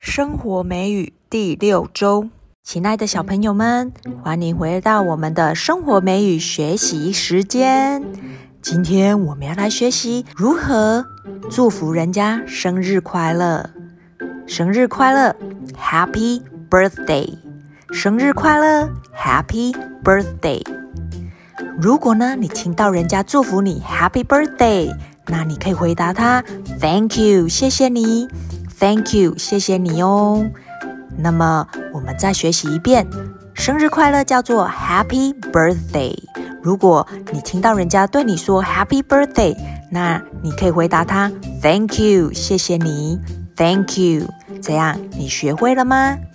生活美语第6周。亲爱的小朋友们，欢迎回到我们的生活美语学习时间。今天我们要来学习如何祝福人家生日快乐。生日快乐 Happy Birthday， 生日快乐 Happy Birthday。 如果呢你听到人家祝福你 Happy Birthday， 那你可以回答他 Thank you， 谢谢你， Thank you， 谢谢你哦。那么我们再学习一遍，生日快乐叫做 Happy Birthday。 如果你听到人家对你说 Happy Birthday， 那你可以回答他 Thank you， 谢谢你， Thank you。 这样你学会了吗？